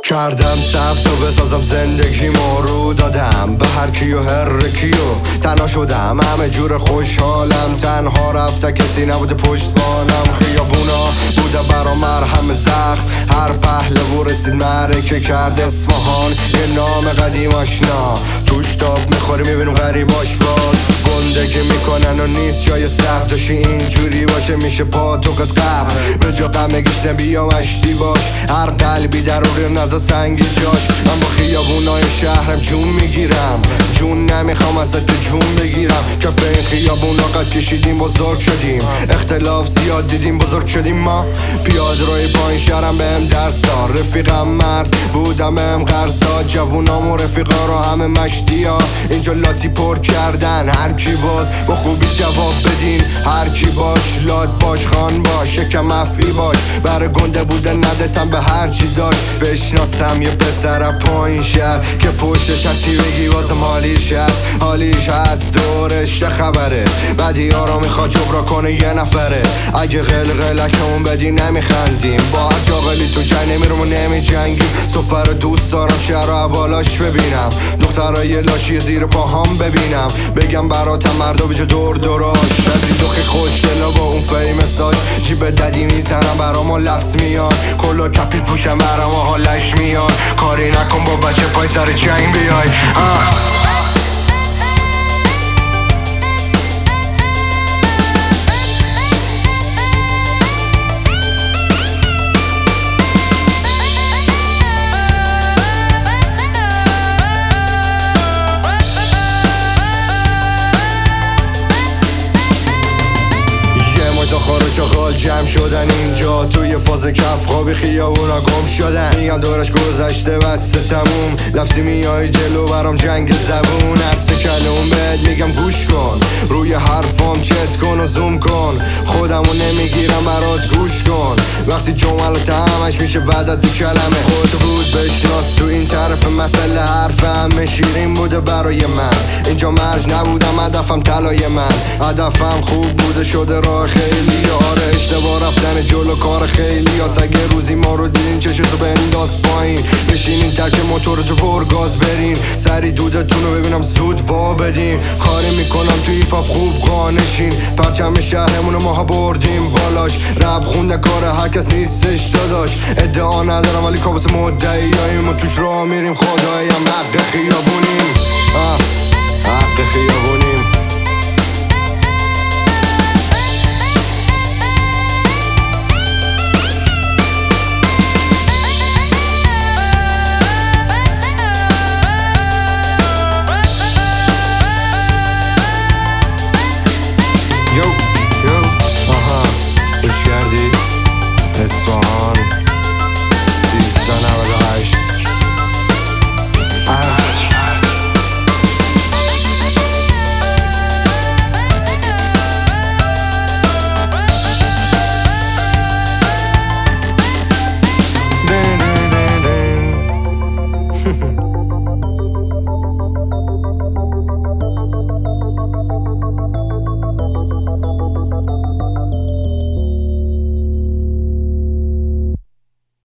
کردم ثبت و بسازم زندگیمو رو دادم به هر کیو هر کیو تنها شدم همه جور خوشحالم تنها رفته کسی نبوده پشتبانم خیابونا بوده برا مرهم زخم هر پهلو رسید معرکه کرد اصفهان یه نام قدیم آشنا توش تاب میخوری میبینیم غریباش باز گندگی میکنن و نیست جای سب داشتی اینجوری باشه میشه پا تو قد قبل به جا غم گشتن بیا مشتی باش هر قلبی در روی نزا سنگی جاش من با خیابونای شهرم جون میگیرم جون نمیخوام ازت تو جون بگیرم کف این خیابونا قد کشیدیم بزرگ شدیم اختلاف زیاد دیدیم بزرگ شدیم ما پیاده روی پایین شهرم بهم درس داد رفیقم مرد بودم بهم قرض داد جوونام و رفیقا رو همه مشتی ها اینجا لاتی پر کردن هر کی باز با خوبی جواب بدین هر کی باش لاد باش خان باش شکم مفی باش برای گنده بودن ندتم به هر چی داشت بشناسم یه پسر پایین شهر که پشتش هرچی بگی واسم حالیش هست دورش چه خبره بعدی ها رو میخواد جبرا کنه یه نفره اگه قلقلکمون بدی نمیخندیم با هر جاقلی تو جنگ نمیرم و نمی جنگیم سفر دوست دارم شهر رو بالاش ببینم دخترای لاشی زیر پاهام ببینم بگم براتم مردا بجا دور دوراش از این دوخی خوشگلا با اون فیمساش جیب ددی میزنم برام لفظ میان کلا کپی پوشم برام حالش میان کاری نکن با بچه پای سر جنگ بیای چغال جمع شدن اینجا توی فاز کف خوابی خیابونا گم شدن میگم دورش گذشته بسته تموم لفظی میای جلو برام جنگ زبون هر کلمه بهت میگم گوش کن روی حرفام چت کن و زوم کن خودمو نمیگیرم برات گوش کن وقتی جملات همش میشه وعدت کلمه خودتو بود بشناس تو این طرف مسئله حرف همه شیرین بوده برای من اینجا مرج نبودم هدفم طلای من هدفم خوب بوده شده راه خیلی آره اشتباه رفتن جلو کار خیلی هست اگه روزی ما رو دیدین چشتو بنداز پایین بشینین تک موتور تو پرگاز برین سری دودتون رو ببینم زود وا بدین کاری میکنم تو هیپ هاپ خوب قانشین پرچم شهرمون رو ماها بردیم بالاش رپ خونده کار هر کس نیستش داداش ادعا ندارم ولی کابوس مدعیاییم و توش راه میریم خداییم حق خیابونیم حق خیابونیم